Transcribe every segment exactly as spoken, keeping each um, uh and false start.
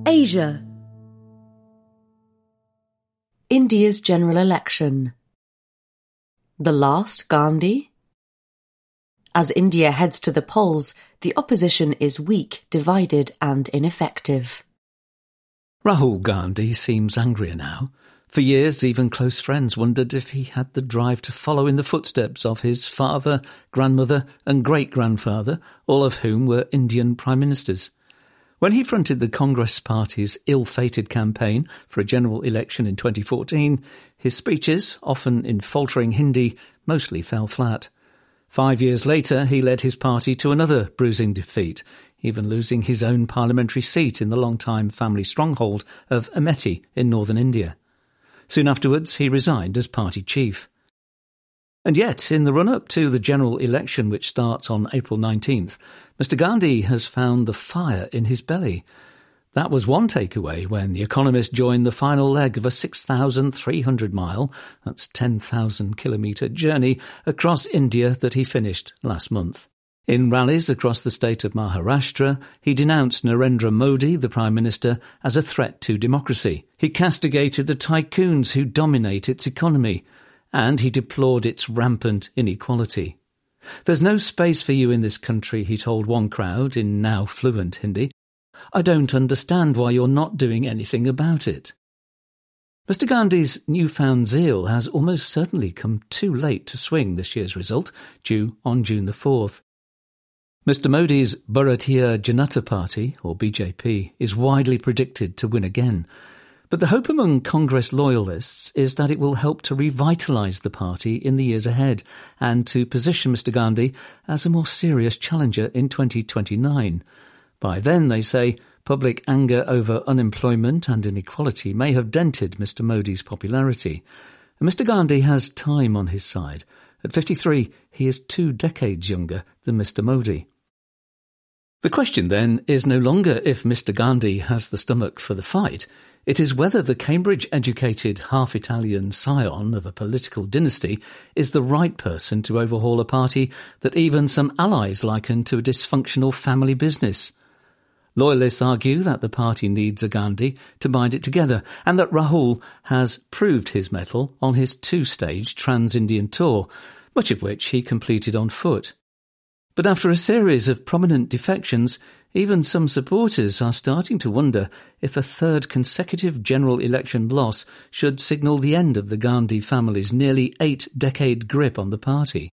Asia. India's general election. The last Gandhi? As India heads to the polls, the opposition is weak, divided and ineffective. Rahul Gandhi seems angrier now. For years, even close friends wondered if he had the drive to follow in the footsteps of his father, grandmother and great-grandfather, all of whom were Indian prime ministers. When he fronted the Congress Party's ill-fated campaign for a general election in twenty fourteen, his speeches, often in faltering Hindi, mostly fell flat. Five years later, he led his party to another bruising defeat, even losing his own parliamentary seat in the long-time family stronghold of Amethi in northern India. Soon afterwards, he resigned as party chief. And yet, in the run-up to the general election which starts on April nineteenth, Mister Gandhi has found the fire in his belly. That was one takeaway when The Economist joined the final leg of a six thousand three hundred mile, that's ten thousand kilometre journey across India that he finished last month. In rallies across the state of Maharashtra, he denounced Narendra Modi, the Prime Minister, as a threat to democracy. He castigated the tycoons who dominate its economy, and he deplored its rampant inequality. "There's no space for you in this country," he told one crowd in now fluent Hindi. "I don't understand why you're not doing anything about it." Mister Gandhi's newfound zeal has almost certainly come too late to swing this year's result, due on June the fourth. Mister Modi's Bharatiya Janata Party, or B J P, is widely predicted to win again. But the hope among Congress loyalists is that it will help to revitalise the party in the years ahead and to position Mister Gandhi as a more serious challenger in twenty twenty-nine. By then, they say, public anger over unemployment and inequality may have dented Mister Modi's popularity. And Mister Gandhi has time on his side. At fifty-three, he is two decades younger than Mister Modi. The question, then, is no longer if Mister Gandhi has the stomach for the fight. It is whether the Cambridge-educated half-Italian scion of a political dynasty is the right person to overhaul a party that even some allies liken to a dysfunctional family business. Loyalists argue that the party needs a Gandhi to bind it together, and that Rahul has proved his mettle on his two-stage trans-Indian tour, much of which he completed on foot. But after a series of prominent defections, even some supporters are starting to wonder if a third consecutive general election loss should signal the end of the Gandhi family's nearly eight-decade grip on the party.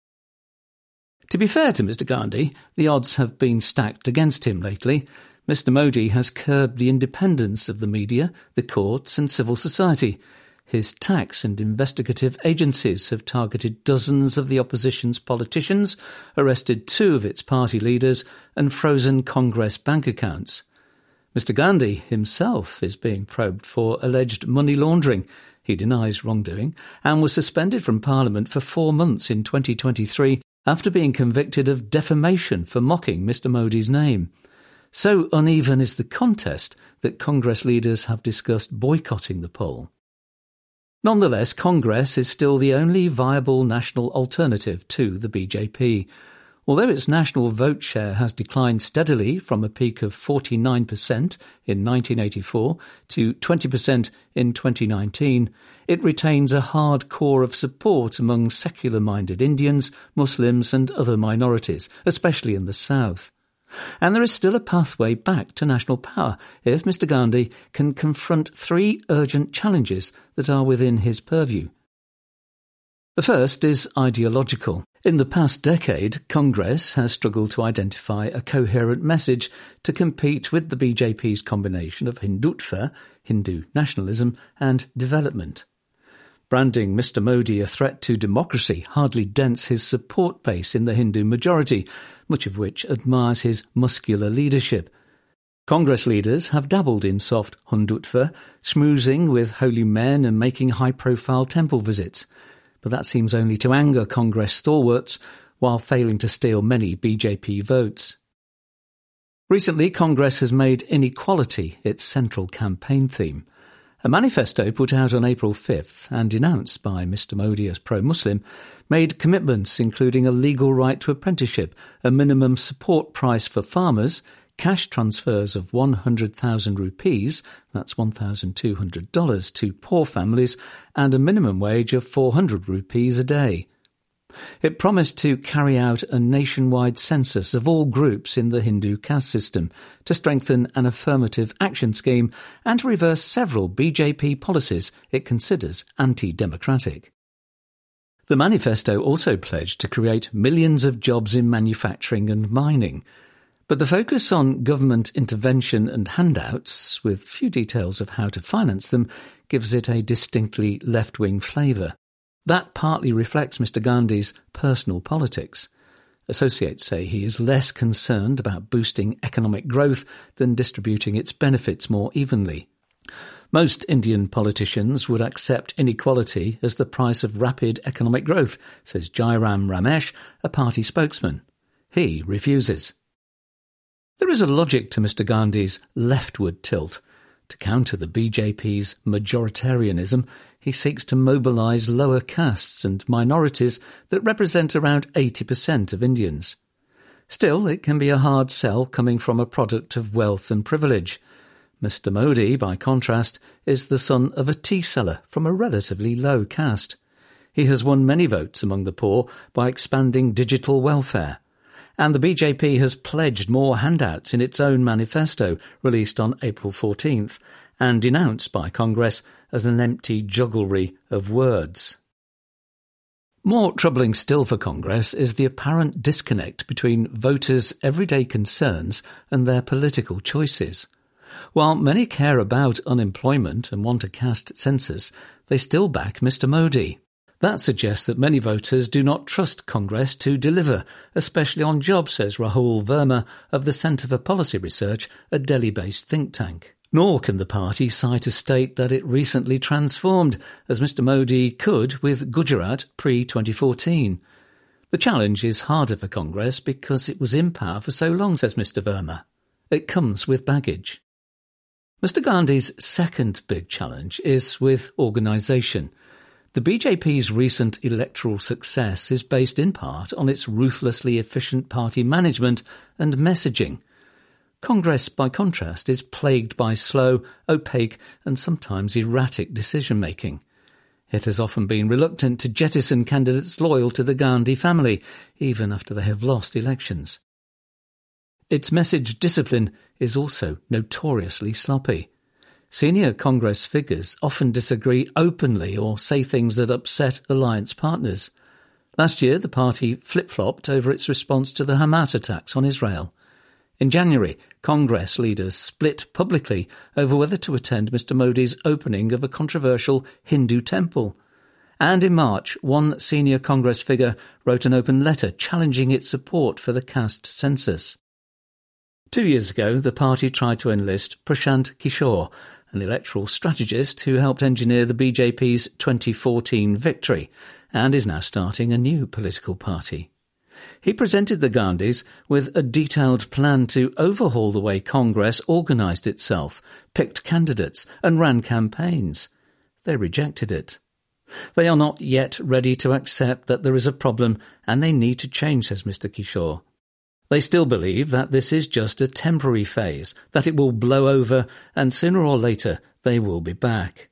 To be fair to Mister Gandhi, the odds have been stacked against him lately. Mister Modi has curbed the independence of the media, the courts and civil society. His tax and investigative agencies have targeted dozens of the opposition's politicians, arrested two of its party leaders, and frozen Congress bank accounts. Mister Gandhi himself is being probed for alleged money laundering. He denies wrongdoing and was suspended from Parliament for four months in twenty twenty-three after being convicted of defamation for mocking Mister Modi's name. So uneven is the contest that Congress leaders have discussed boycotting the poll. Nonetheless, Congress is still the only viable national alternative to the B J P. Although its national vote share has declined steadily from a peak of forty-nine percent in nineteen eighty-four to twenty percent in twenty nineteen, it retains a hard core of support among secular-minded Indians, Muslims and other minorities, especially in the south. And there is still a pathway back to national power if Mister Gandhi can confront three urgent challenges that are within his purview. The first is ideological. In the past decade, Congress has struggled to identify a coherent message to compete with the B J P's combination of Hindutva, Hindu nationalism, and development. Branding Mister Modi a threat to democracy hardly dents his support base in the Hindu majority, much of which admires his muscular leadership. Congress leaders have dabbled in soft Hindutva, schmoozing with holy men and making high-profile temple visits. But that seems only to anger Congress stalwarts, while failing to steal many B J P votes. Recently, Congress has made inequality its central campaign theme. A manifesto put out on April fifth and denounced by Mister Modi as pro-Muslim made commitments including a legal right to apprenticeship, a minimum support price for farmers, cash transfers of one hundred thousand rupees, that's one thousand two hundred dollars, to poor families, and a minimum wage of four hundred rupees a day. It promised to carry out a nationwide census of all groups in the Hindu caste system, to strengthen an affirmative action scheme, and to reverse several B J P policies it considers anti-democratic. The manifesto also pledged to create millions of jobs in manufacturing and mining, but the focus on government intervention and handouts, with few details of how to finance them, gives it a distinctly left-wing flavour. That partly reflects Mister Gandhi's personal politics. Associates say he is less concerned about boosting economic growth than distributing its benefits more evenly. Most Indian politicians would accept inequality as the price of rapid economic growth, says Jairam Ramesh, a party spokesman. He refuses. There is a logic to Mister Gandhi's leftward tilt. To counter the B J P's majoritarianism, he seeks to mobilise lower castes and minorities that represent around eighty percent of Indians. Still, it can be a hard sell coming from a product of wealth and privilege. Mister Modi, by contrast, is the son of a tea seller from a relatively low caste. He has won many votes among the poor by expanding digital welfare. And the B J P has pledged more handouts in its own manifesto, released on April fourteenth, and denounced by Congress as an empty jugglery of words. More troubling still for Congress is the apparent disconnect between voters' everyday concerns and their political choices. While many care about unemployment and want a caste census, they still back Mister Modi. That suggests that many voters do not trust Congress to deliver, especially on jobs, says Rahul Verma of the Centre for Policy Research, a Delhi-based think tank. Nor can the party cite a state that it recently transformed, as Mister Modi could with Gujarat pre twenty fourteen. The challenge is harder for Congress because it was in power for so long, says Mister Verma. It comes with baggage. Mister Gandhi's second big challenge is with organisation. The B J P's recent electoral success is based in part on its ruthlessly efficient party management and messaging. Congress, by contrast, is plagued by slow, opaque and sometimes erratic decision-making. It has often been reluctant to jettison candidates loyal to the Gandhi family, even after they have lost elections. Its message discipline is also notoriously sloppy. Senior Congress figures often disagree openly or say things that upset alliance partners. Last year, the party flip-flopped over its response to the Hamas attacks on Israel. In January, Congress leaders split publicly over whether to attend Mister Modi's opening of a controversial Hindu temple. And in March, one senior Congress figure wrote an open letter challenging its support for the caste census. Two years ago, the party tried to enlist Prashant Kishore, an electoral strategist who helped engineer the B J P's twenty fourteen victory, and is now starting a new political party. He presented the Gandhis with a detailed plan to overhaul the way Congress organised itself, picked candidates and ran campaigns. They rejected it. They are not yet ready to accept that there is a problem and they need to change, says Mister Kishore. They still believe that this is just a temporary phase, that it will blow over, and sooner or later they will be back.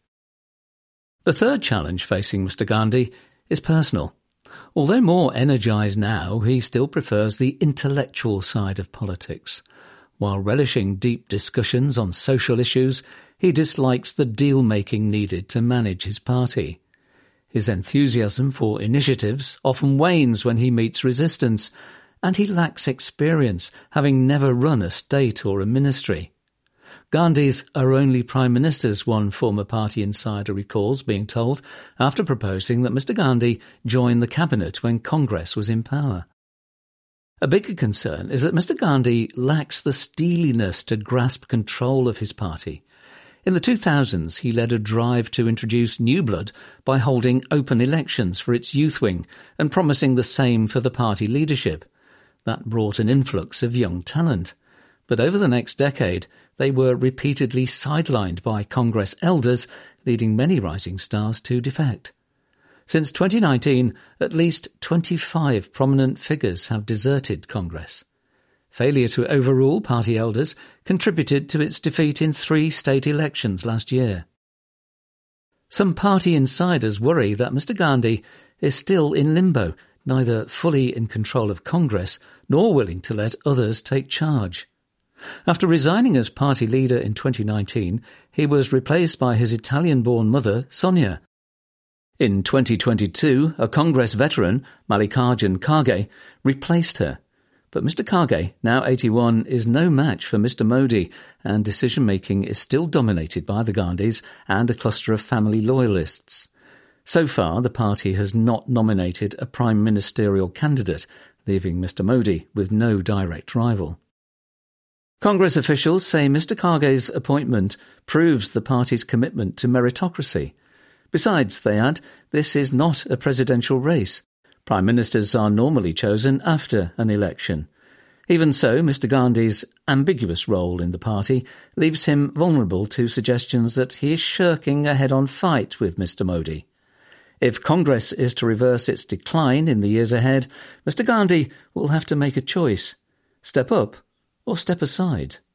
The third challenge facing Mister Gandhi is personal. Although more energised now, he still prefers the intellectual side of politics. While relishing deep discussions on social issues, he dislikes the deal-making needed to manage his party. His enthusiasm for initiatives often wanes when he meets resistance, and he lacks experience, having never run a state or a ministry. Gandhis are only prime ministers, one former party insider recalls being told, after proposing that Mister Gandhi join the cabinet when Congress was in power. A bigger concern is that Mister Gandhi lacks the steeliness to grasp control of his party. In the two thousands, he led a drive to introduce new blood by holding open elections for its youth wing and promising the same for the party leadership. That brought an influx of young talent. But over the next decade, they were repeatedly sidelined by Congress elders, leading many rising stars to defect. Since twenty nineteen, at least twenty-five prominent figures have deserted Congress. failure to overrule party elders contributed to its defeat in three state elections last year. Some party insiders worry that Mister Gandhi is still in limbo, neither fully in control of Congress nor willing to let others take charge. After resigning as party leader in twenty nineteen, he was replaced by his Italian-born mother, Sonia. In twenty twenty-two, a Congress veteran, Mallikarjun Kharge, replaced her. But Mister Kharge, now eighty-one, is no match for Mister Modi, and decision-making is still dominated by the Gandhis and a cluster of family loyalists. So far, the party has not nominated a prime ministerial candidate, leaving Mister Modi with no direct rival. Congress officials say Mister Kharge's appointment proves the party's commitment to meritocracy. Besides, they add, this is not a presidential race. Prime ministers are normally chosen after an election. Even so, Mister Gandhi's ambiguous role in the party leaves him vulnerable to suggestions that he is shirking a head-on fight with Mister Modi. If Congress is to reverse its decline in the years ahead, Mister Gandhi will have to make a choice. Step up or step aside.